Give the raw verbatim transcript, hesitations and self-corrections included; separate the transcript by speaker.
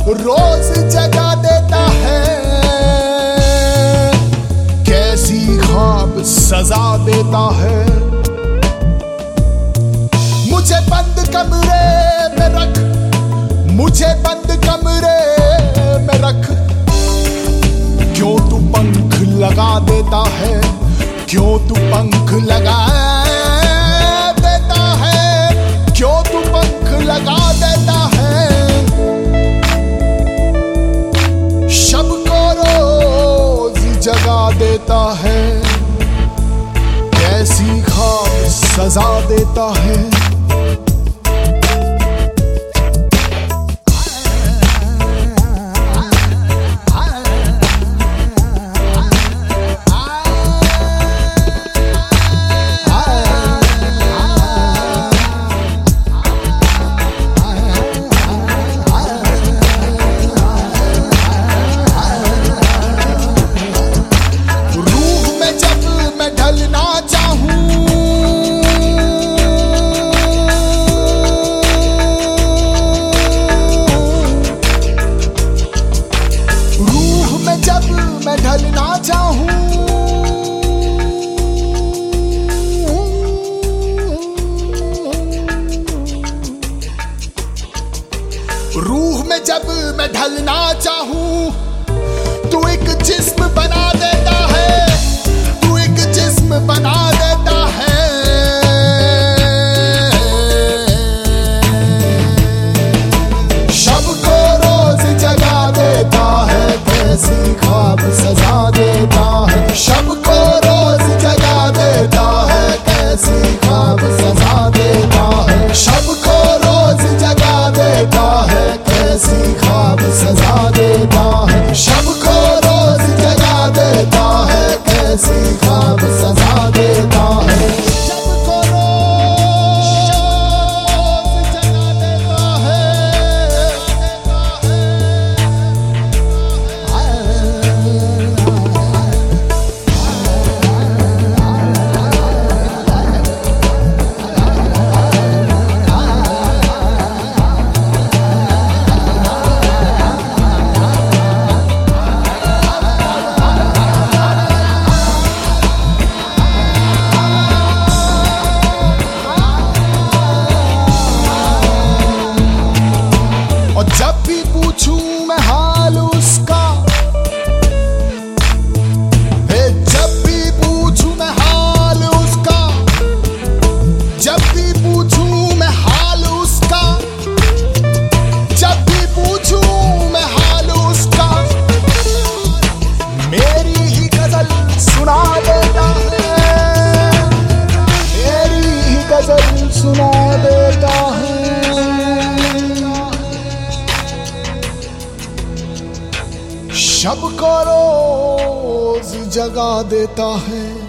Speaker 1: रोज जगा देता है, कैसी ख्वाब सजा देता है। मुझे बंद कमरे में रख, मुझे बंद कमरे में रख, क्यों तू पंख लगा देता है, क्यों तू पंख लगा देता है, क्यों तू पंख लगा देता है। शब को रोज जगा देता है, कैसी ख्वाब सजा देता है। मैं ढलना चाहूं, रूह में जब मैं ढलना चाहूं, तू एक जिस्म बना देता है, तू एक जिस्म बना देता है। शब को रोज जगा देता है, कैसी ख्वाब सजा देता है। शब को रोज जगा देता है, कैसी ख्वाब सजा देता है। शब को रोज जगा देता है, कैसी ख्वाब सजा देता है। शब को रोज जगा देता है, कैसी ख्वाब सजा देता है। शब को रोज जगा देता है। जब भी पूछूं मैं हाल उसका, जब भी पूछूं मैं हाल उसका, जब भी पूछूं मैं हाल उसका, जब भी पूछूं मैं हाल उसका, मेरी ही गजल सुना देता है, मेरी ही गजल सुना देता है। शब को रोज जगा देता है,